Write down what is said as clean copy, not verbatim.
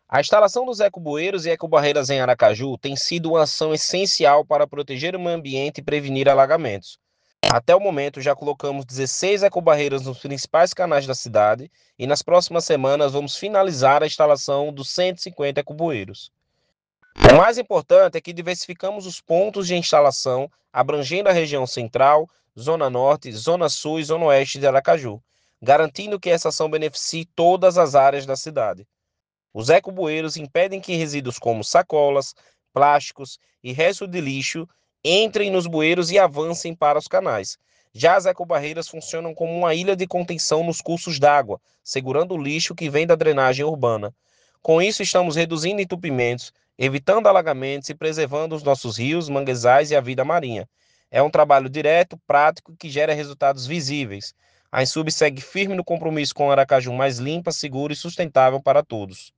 A instalação dos ecobueiros e ecobarreiras em Aracaju tem sido uma ação essencial para proteger o meio ambiente e prevenir alagamentos. Até o momento, já colocamos 16 ecobarreiras nos principais canais da cidade e nas próximas semanas vamos finalizar a instalação dos 150 ecobueiros. O mais importante é que diversificamos os pontos de instalação, abrangendo a região central, zona norte, zona sul e zona oeste de Aracaju, garantindo que essa ação beneficie todas as áreas da cidade. Os ecobueiros impedem que resíduos como sacolas, plásticos e resto de lixo entrem nos bueiros e avancem para os canais. Já as ecobarreiras funcionam como uma ilha de contenção nos cursos d'água, segurando o lixo que vem da drenagem urbana. Com isso, estamos reduzindo entupimentos, evitando alagamentos e preservando os nossos rios, manguezais e a vida marinha. É um trabalho direto, prático que gera resultados visíveis. A Insub segue firme no compromisso com Aracaju mais limpa, segura e sustentável para todos.